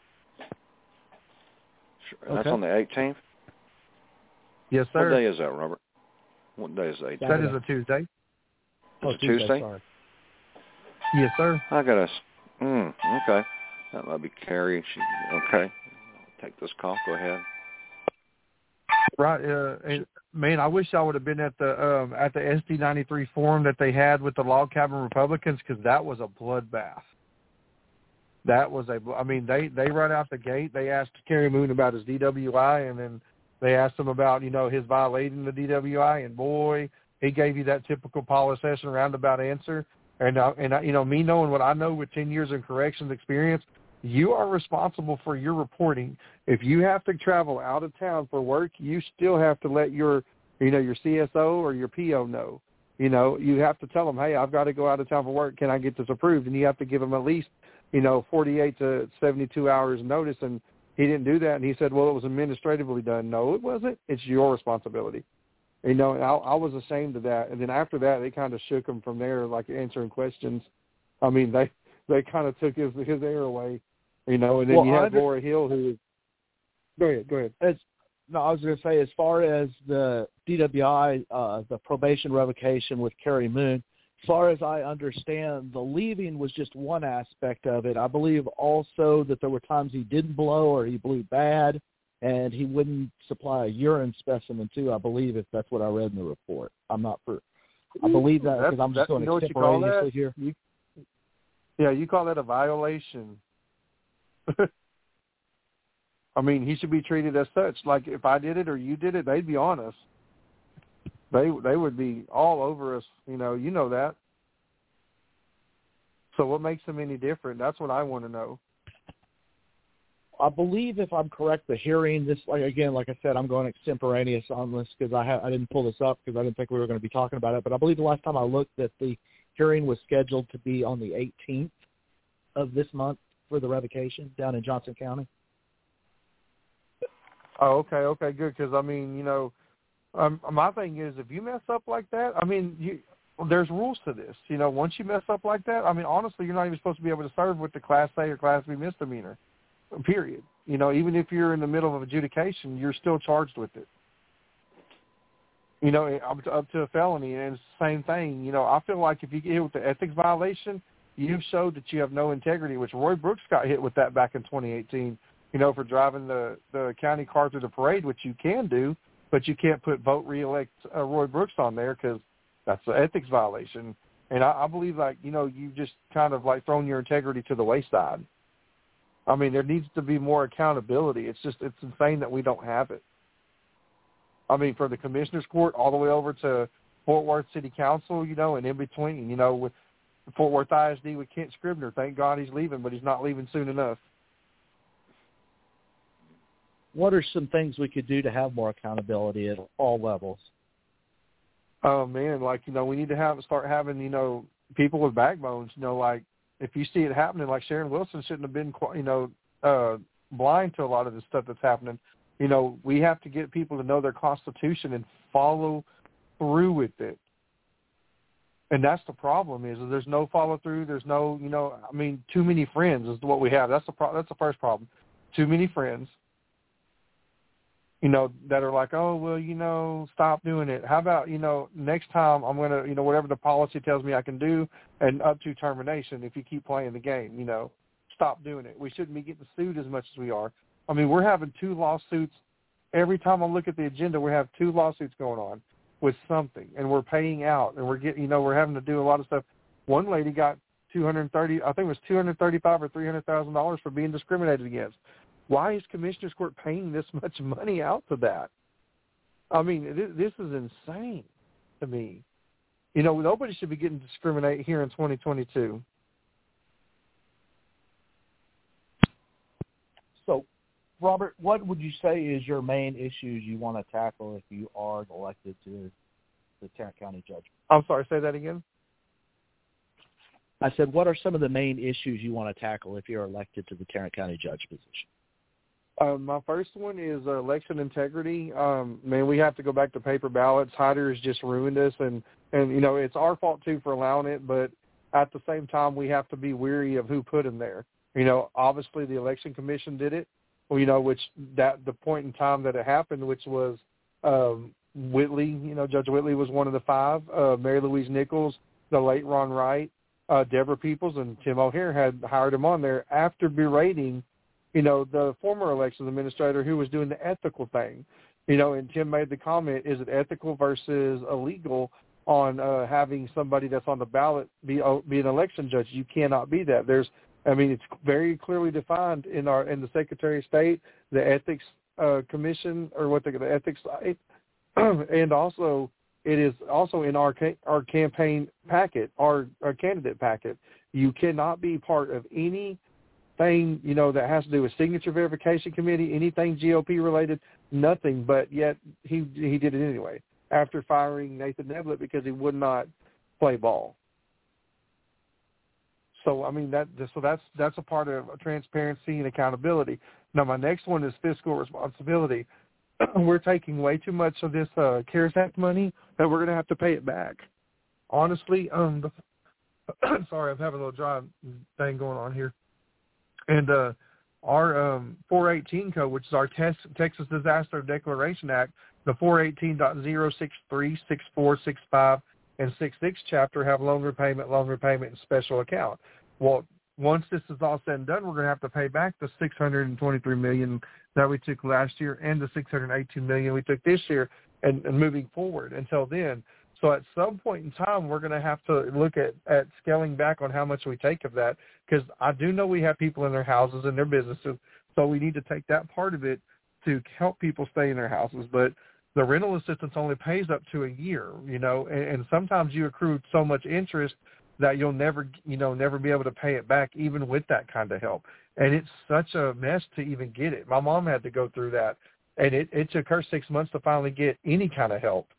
Sure. And that's on the 18th? Yes, sir. What day is that, Robert? What day is the 18th? That is a Tuesday. It's a Tuesday? Sorry. Yes, sir. I got us. Okay. That might be Carrie. Okay. I'll take this call. Go ahead. Right. Man, I wish I would have been at the SD 93 forum that they had with the Log Cabin Republicans, because that was a bloodbath. That was they right out the gate. They asked Kerry Moon about his DWI, and then they asked him about, his violating the DWI, and boy, he gave you that typical politician roundabout answer. And me knowing what I know with 10 years of corrections experience, you are responsible for your reporting. If you have to travel out of town for work, you still have to let your CSO or your PO know. You have to tell them, hey, I've got to go out of town for work. Can I get this approved? And you have to give them at least, 48 to 72 hours notice. And he didn't do that. And he said, well, it was administratively done. No, it wasn't. It's your responsibility. And I was ashamed of that. And then after that, they kind of shook him from there, like answering questions. I mean, they kind of took his air away, and then you had Laura Hill, who was – go ahead. I was going to say, as far as the DWI, the probation revocation with Kerry Moon, as far as I understand, the leaving was just one aspect of it. I believe also that there were times he didn't blow or he blew bad, and he wouldn't supply a urine specimen too, I believe, if that's what I read in the report. I'm not for – I believe that because I'm just going extemporaneously here. You call that a violation. I mean, he should be treated as such. Like, if I did it or you did it, they'd be on us. They would be all over us. You know that. So what makes them any different? That's what I want to know. I believe, if I'm correct, the hearing, like I said, I'm going extemporaneous on this because I didn't pull this up because I didn't think we were going to be talking about it. But I believe the last time I looked that the hearing was scheduled to be on the 18th of this month for the revocation down in Johnson County. Oh, okay, good. Because, my thing is, if you mess up like that, there's rules to this. Once you mess up like that, honestly, you're not even supposed to be able to serve with the Class A or Class B misdemeanor, period. Even if you're in the middle of adjudication, you're still charged with it. Up to a felony, and it's the same thing. I feel like if you get hit with the ethics violation, you've showed that you have no integrity, which Roy Brooks got hit with that back in 2018, for driving the county car through the parade, which you can do, but you can't put vote reelect Roy Brooks on there because that's an ethics violation. And I believe, you've just kind of thrown your integrity to the wayside. There needs to be more accountability. It's insane that we don't have it. For the Commissioner's Court all the way over to Fort Worth City Council, and in between, with Fort Worth ISD with Kent Scribner. Thank God he's leaving, but he's not leaving soon enough. What are some things we could do to have more accountability at all levels? Oh, man, we need to start having, people with backbones, if you see it happening, like Sharon Wilson shouldn't have been, blind to a lot of the stuff that's happening. We have to get people to know their Constitution and follow through with it. And that's the problem is there's no follow through. There's no, too many friends is what we have. That's the first problem. Too many friends, that are like, oh, well, stop doing it. How about, next time I'm going to, whatever the policy tells me I can do, and up to termination if you keep playing the game, stop doing it. We shouldn't be getting sued as much as we are. We're having 2 lawsuits. Every time I look at the agenda, we have 2 lawsuits going on with something, and we're paying out, and we're getting, we're having to do a lot of stuff. One lady got $235,000 or $300,000 for being discriminated against. Why is Commissioner's Court paying this much money out to that? This is insane to me. Nobody should be getting discriminated here in 2022. So, Robert, what would you say is your main issues you want to tackle if you are elected to the Tarrant County Judge? I'm sorry, say that again? I said, what are some of the main issues you want to tackle if you're elected to the Tarrant County Judge position? My first one is election integrity. Man, we have to go back to paper ballots. Hyder has just ruined us, and it's our fault too for allowing it. But at the same time, we have to be weary of who put them there. Obviously the Election Commission did it. Which that the point in time that it happened, which was Whitley. Judge Whitley was one of the 5. Mary Louise Nichols, the late Ron Wright, Deborah Peoples, and Tim O'Hare had hired him on there after berating the former elections administrator who was doing the ethical thing, and Tim made the comment, is it ethical versus illegal on having somebody that's on the ballot be an election judge? You cannot be that. It's very clearly defined in the Secretary of State, the ethics commission, or the ethics site, and also it is also in our campaign packet, our candidate packet. You cannot be part of any thing, that has to do with signature verification committee, anything GOP related, nothing, but yet he did it anyway after firing Nathan Neblett because he would not play ball. So, that's a part of transparency and accountability. Now, my next one is fiscal responsibility. We're taking way too much of this CARES Act money that we're going to have to pay it back. Honestly, sorry, I'm having a little dry thing going on here. And our 418 code, which is our Texas Disaster Declaration Act, the 418.063, 64, 65, and 66 chapter have loan repayment, and special account. Well, once this is all said and done, we're going to have to pay back the $623 million that we took last year and the $618 million we took this year, and moving forward until then. So at some point in time, we're going to have to look at scaling back on how much we take of that, because I do know we have people in their houses and their businesses, so we need to take that part of it to help people stay in their houses. But the rental assistance only pays up to a year, and sometimes you accrue so much interest that you'll never be able to pay it back even with that kind of help. And it's such a mess to even get it. My mom had to go through that, and it took her 6 months to finally get any kind of help.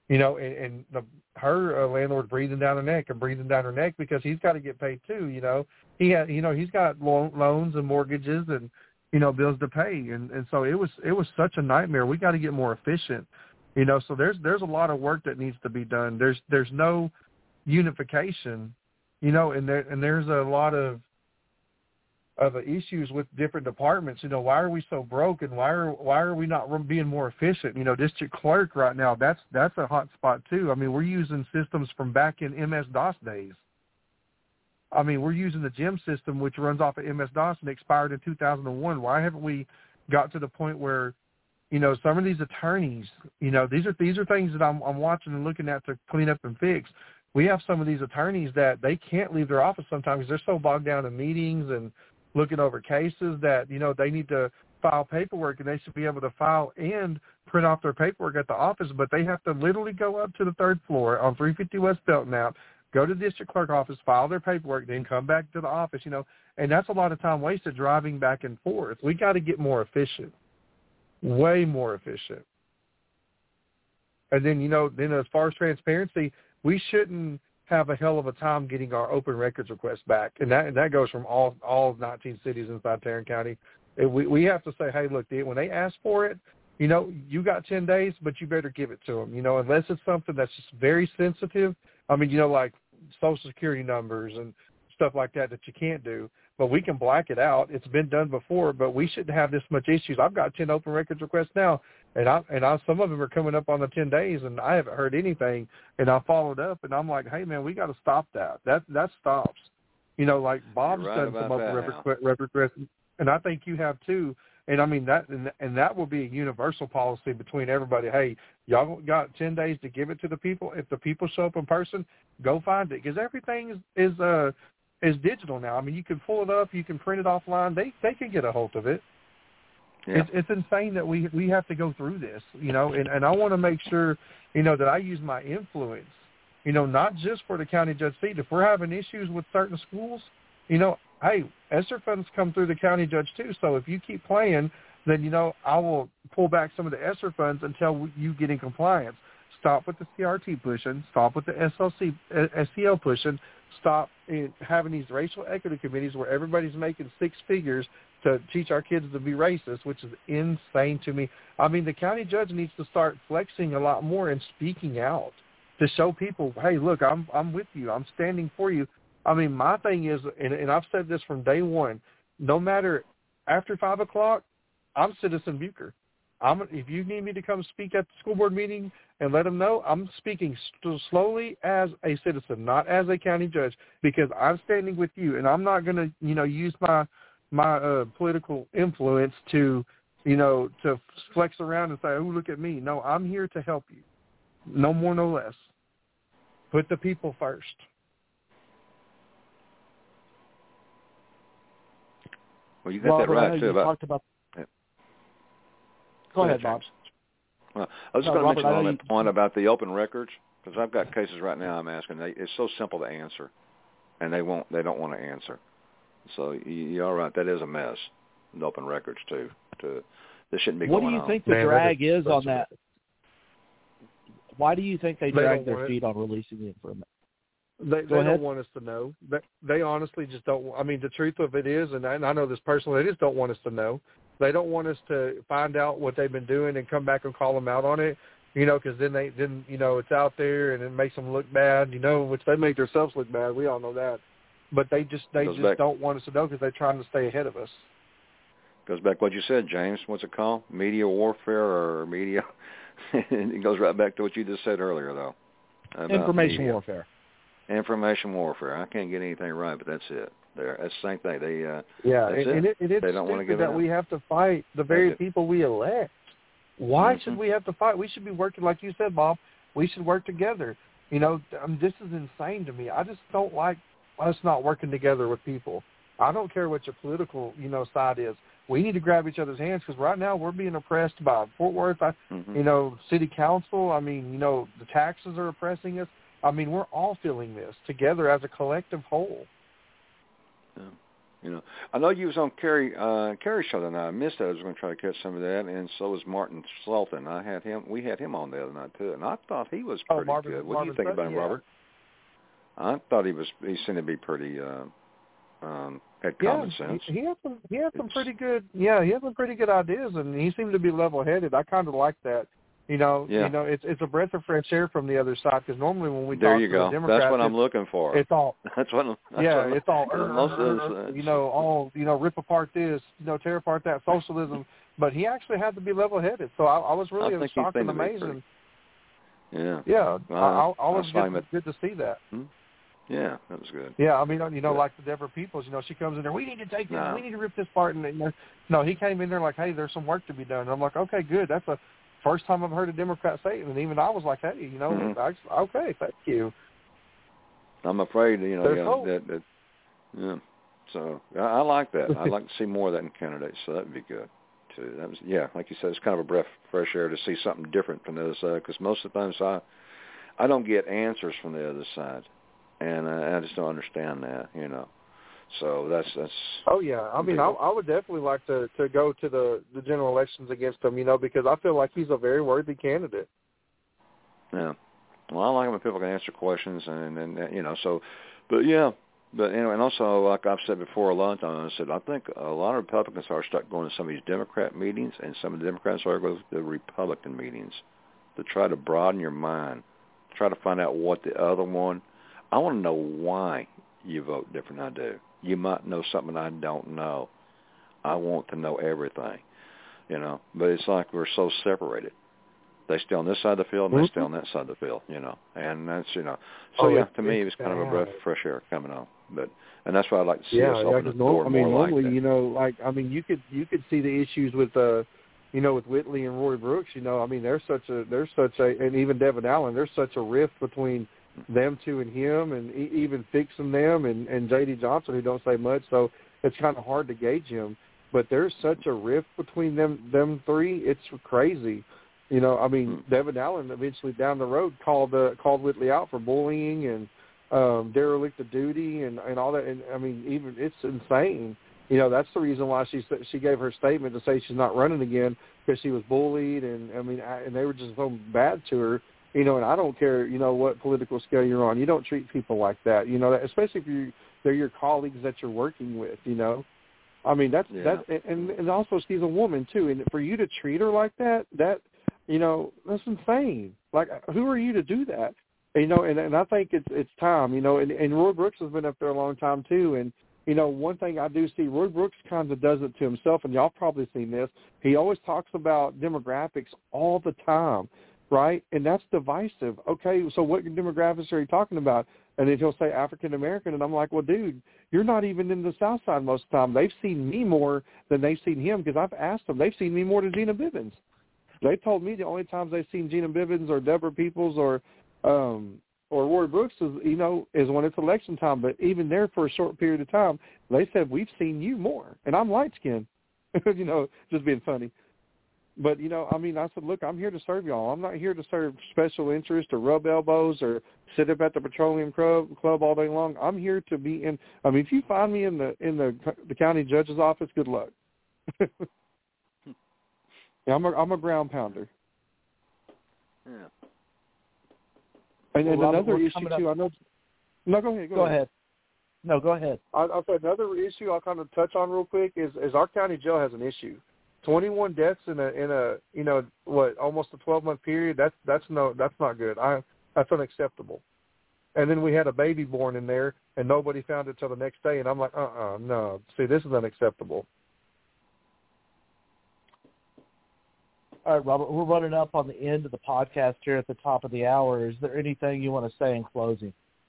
Her landlord breathing down her neck because he's got to get paid too. He's got loans and mortgages and bills to pay, and so it was such a nightmare. We got to get more efficient. So there's a lot of work that needs to be done. There's no unification, and there's a lot of issues with different departments. Why are we so broke, and why are we not being more efficient? District clerk right now, that's a hot spot too. We're using systems from back in MS-DOS days. We're using the GEM system, which runs off of MS-DOS and expired in 2001. Why haven't we got to the point where, some of these attorneys, these are things that I'm watching and looking at to clean up and fix. We have some of these attorneys that they can't leave their office sometimes because they're so bogged down in meetings and looking over cases that, they need to file paperwork, and they should be able to file and print off their paperwork at the office, but they have to literally go up to the 3rd floor on 350 West Belton out, go to the district clerk office, file their paperwork, then come back to the office, and that's a lot of time wasted driving back and forth. We got to get more efficient, way more efficient. And then, then as far as transparency, we shouldn't have a hell of a time getting our open records requests back, and that goes from all 19 cities inside Tarrant County. We have to say, hey, look, when they ask for it, you got 10 days, but you better give it to them, unless it's something that's just very sensitive. Like Social Security numbers and stuff like that you can't do, but we can black it out. It's been done before, but we shouldn't have this much issues. I've got 10 open records requests now, and some of them are coming up on the 10 days, and I haven't heard anything, and I followed up, and I'm like, hey, man, we got to stop that. That stops. Like Bob's done some open record requests, and I think you have too. And that will be a universal policy between everybody. Hey, y'all got 10 days to give it to the people. If the people show up in person, go find it, because everything is digital now. You can pull it up, you can print it offline. They can get a hold of it. Yeah. It's insane that we have to go through this, and I want to make sure, that I use my influence, not just for the county judge seat. If we're having issues with certain schools, hey, ESSER funds come through the county judge too. So if you keep playing, then, I will pull back some of the ESSER funds until you get in compliance. Stop with the CRT pushing. Stop with the SEL pushing. Stop having these racial equity committees where everybody's making 6 figures to teach our kids to be racist, which is insane to me. I mean, the county judge needs to start flexing a lot more and speaking out to show people, hey, look, I'm with you. I'm standing for you. I mean, my thing is, and I've said this from day one, no matter after 5 o'clock, I'm Citizen Bucher. If you need me to come speak at the school board meeting and let them know, I'm speaking slowly as a citizen, not as a county judge, because I'm standing with you, and I'm not going to, use my political influence to, to flex around and say, oh, look at me. No, I'm here to help you. No more, no less. Put the people first. Well, you got that right, too. Go ahead, Bob. Well, I was just going to mention on that point about the open records, because I've got cases right now I'm asking. It's so simple to answer, and they don't want to answer. So you're right. That is a mess, the open records, too. This shouldn't be going on. What do you think the drag is on that? Why do you think they drag their feet on releasing the information? They don't want us to know. They honestly just don't. I mean, the truth of it is, and I know this personally, they just don't want us to know. They don't want us to find out what they've been doing and come back and call them out on it, because then it's out there and it makes them look bad, which they make themselves look bad. We all know that. But they just don't want us to know because they're trying to stay ahead of us. Goes back what you said, James. What's it called? Media warfare or media? It goes right back to what you just said earlier, though. Information warfare. Information warfare. I can't get anything right, but that's it. That's the same thing. It's they don't want to give it that up. We have to fight the very people we elect. Why should we have to fight? We should be working, like you said, Bob. We should work together. This is insane to me. I just don't like us not working together with people. I don't care what your political, side is. We need to grab each other's hands because right now we're being oppressed by Fort Worth, city council. I mean, the taxes are oppressing us. I mean, we're all feeling this together as a collective whole. Yeah. I know you was on Carrie's show tonight. I missed that. I was going to try to catch some of that, and so was Martin Sultan. We had him on the other night too, and I thought he was pretty good. What do you think about him, Robert? I thought he seemed to be pretty had common sense. He had some pretty good. Yeah, he had some pretty good ideas, and he seemed to be level-headed. I kind of like that. It's a breath of fresh air from the other side because normally when we talk to the Democrats, that's what I'm looking for. It's all it's all rip apart this, tear apart that socialism. But he actually had to be level-headed, so I was really shocked and amazed. Yeah. Well, I was good to see that. Yeah, that was good. Yeah, I mean, like the Deborah Peoples, she comes in there, we need to take this, we need to rip this part. And no, he came in there like, hey, there's some work to be done. And I'm like, okay, good. That's the first time I've heard a Democrat say it. And even I was like, hey, okay, thank you. I'm afraid, that yeah. So I like that. I'd like to see more of that in candidates, so that would be good, too. That was, like you said, it's kind of a breath of fresh air to see something different from the other side because most of the times I don't get answers from the other side. And I just don't understand that, So that's. Oh yeah, I mean, I would definitely like to go to the general elections against him, because I feel like he's a very worthy candidate. Yeah, well, I like when people can answer questions, and so, but yeah, but anyway, and also like I've said before a lot of times, I said I think a lot of Republicans are starting going to some of these Democrat meetings, and some of the Democrats are going to the Republican meetings to try to broaden your mind, try to find out what the other one. I want to know why you vote different than I do. You might know something I don't know. I want to know everything, But it's like we're so separated. They stay on this side of the field, and they stay on that side of the field, And that's, So, to me, it was kind of a breath of fresh air coming on. And that's why I'd like to see us open the door more normally, like that. you could see the issues with with Whitley and Roy Brooks. There's such a, and even Devin Allen, there's such a rift between them two and him, and even fixing them and J.D. Johnson, who don't say much, so it's kind of hard to gauge him. But there's such a rift between them three, it's crazy. Devin Allen eventually down the road called Whitley out for bullying and derelict of duty and all that. And even it's insane. That's the reason why she gave her statement to say she's not running again because she was bullied and they were just so bad to her. And I don't care, what political scale you're on. You don't treat people like that, especially if they're your colleagues that you're working with, I mean, that's and also she's a woman too, and for you to treat her like that, that's insane. Like, who are you to do that? And I think it's time, and Roy Brooks has been up there a long time too, and one thing I do see, Roy Brooks kind of does it to himself, and y'all probably seen this. He always talks about demographics all the time, right? And that's divisive. Okay, so what demographics are you talking about? And then he'll say African American, and I'm like, well, dude, you're not even in the South Side most of the time. They've seen me more than they've seen him, because I've asked them. They've seen me more than Gina Bivens. They told me the only times they've seen Gina Bivens or Deborah Peoples or Roy Brooks is when it's election time. But even there for a short period of time, they said, we've seen you more. And I'm light-skinned, just being funny. But, I said, look, I'm here to serve y'all. I'm not here to serve special interest or rub elbows or sit up at the petroleum club all day long. I'm here to be in. If you find me in the county judge's office, good luck. Yeah, I'm a ground pounder. Yeah. And another issue too. I know. No, go ahead. Go ahead. No, go ahead. I'll say another issue I'll kind of touch on real quick is our county jail has an issue. 21 deaths in a almost a 12-month period. That's not good. That's unacceptable. And then we had a baby born in there, and nobody found it till the next day. And I'm like, no. See, this is unacceptable. All right, Robert, we're running up on the end of the podcast here at the top of the hour. Is there anything you want to say in closing?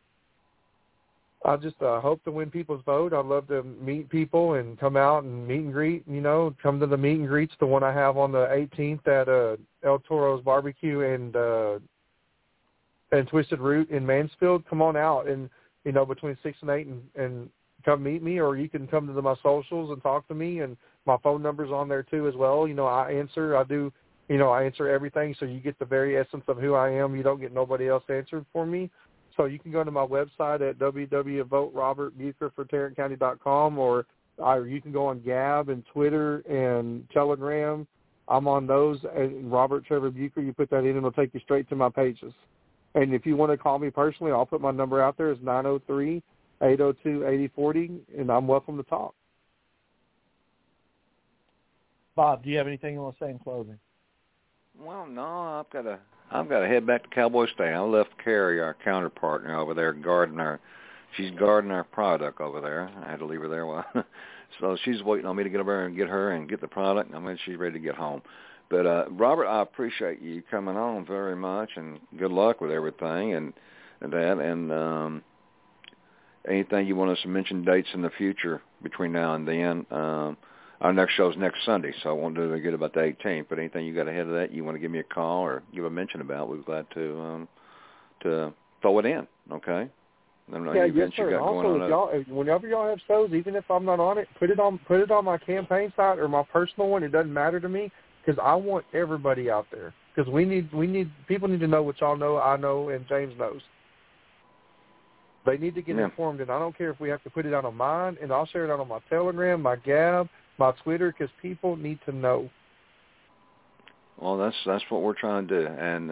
I just hope to win people's vote. I'd love to meet people and come out and meet and greet, come to the meet and greets, the one I have on the 18th at El Toro's Barbecue and Twisted Root in Mansfield. Come on out and, between 6 and 8 and come meet me, or you can come to my socials and talk to me, and my phone number's on there too as well. I answer everything, so you get the very essence of who I am. You don't get nobody else answered for me. So you can go to my website at www.voterobertbucher.com, or you can go on Gab and Twitter and Telegram. I'm on those, and Robert Trevor Bucher. You put that in, and it'll take you straight to my pages. And if you want to call me personally, I'll put my number out there. It's 903-802-8040, and I'm welcome to talk. Bob, do you have anything you want to say in closing? Well, no, I've got to head back to Cowboy Station. I left Carrie, our counterpart, over there, she's guarding our product over there. I had to leave her there so she's waiting on me to get over there and get her and get the product. She's ready to get home. But Robert, I appreciate you coming on very much, and good luck with everything and that. And anything you want us to mention dates in the future between now and then. Our next show is next Sunday, so I won't do good about the 18th. But anything you got ahead of that, you want to give me a call or give a mention about, we're glad to throw it in. Okay. Yes, sir. Also, whenever y'all have shows, even if I'm not on it, put it on my campaign site or my personal one. It doesn't matter to me, because I want everybody out there. Because people need to know what y'all know, I know, and James knows. They need to get informed, and I don't care if we have to put it out on mine, and I'll share it out on my Telegram, my Gab, my Twitter, because people need to know. Well, that's what we're trying to do, and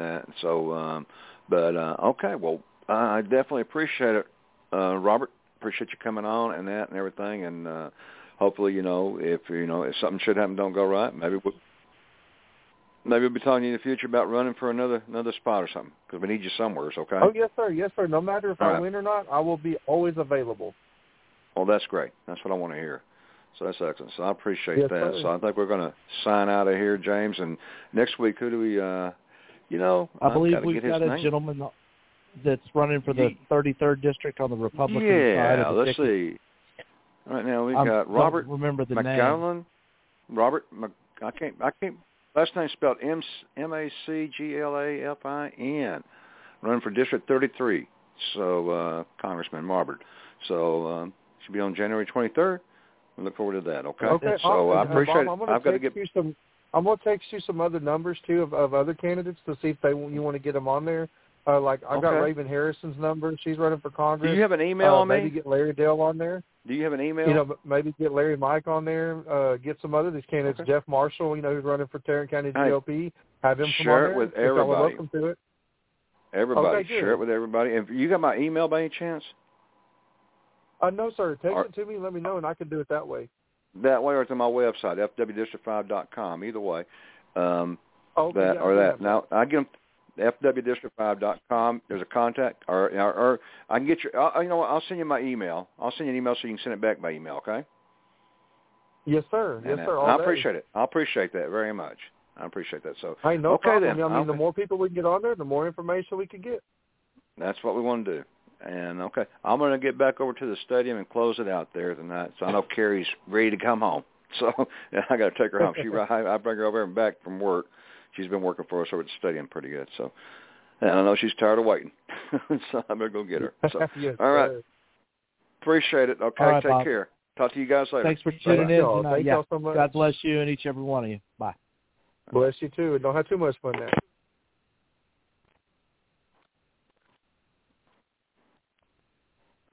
okay. Well, I definitely appreciate it, Robert. Appreciate you coming on and that and everything, and hopefully, if something should happen, don't go right, maybe we'll be talking to you in the future about running for another spot or something, because we need you somewhere. Okay? Oh, yes, sir. No matter if I win or not, I will be always available. Well, that's great. That's what I want to hear. So that's excellent. So I appreciate that. Sir. So I think we're going to sign out of here, James. And next week, who do we, I believe we've got a gentleman that's running for the 33rd District on the Republican side of the let's see. Right now we've got Robert McGowan. Robert, I can't, last name spelled MacGlafin, running for District 33. So, Congressman Robert. So, should be on January 23rd. We look forward to that. Okay. So I appreciate Bob, it. I've got to get. I'm going to text you some other numbers too of other candidates to see if you want to get them on there. I got Raven Harrison's number. She's running for Congress. Do you have an email on me? Maybe get Larry Dale on there. Do you have an email? Maybe get Larry Mike on there. Get some other these candidates. Okay. Jeff Marshall, who's running for Tarrant County GOP. Have him come on there. Share it with everybody. Welcome to it. Everybody. Okay, share it with everybody. And you got my email by any chance? No, sir. Text it to me and let me know, and I can do it that way. that way, or it's on my website, fwdistrict5.com. Either way, that or that. Now I get them. fwdistrict5.com. There's a contact, or I can get your. You know what? I'll send you my email. I'll send you an email so you can send it back by email. Okay. Yes, sir. Yes, sir. I appreciate it. I appreciate that very much. I appreciate that. So, hey, no okay problem. then. I mean, the more people we can get on there, the more information we can get. That's what we want to do. And, okay, I'm going to get back over to the stadium and close it out there tonight. So I know Carrie's ready to come home. So I got to take her home. I bring her over and back from work. She's been working for us over at the stadium pretty good. So, and I know she's tired of waiting. So I better go get her. So, yes, all right. Sir. Appreciate it. Okay, right, take Bob. care. Talk to you guys later. Thanks for tuning in tonight. Thank y'all so much. God bless you and each and every one of you. Bye. Bless you, too. And don't have too much fun now.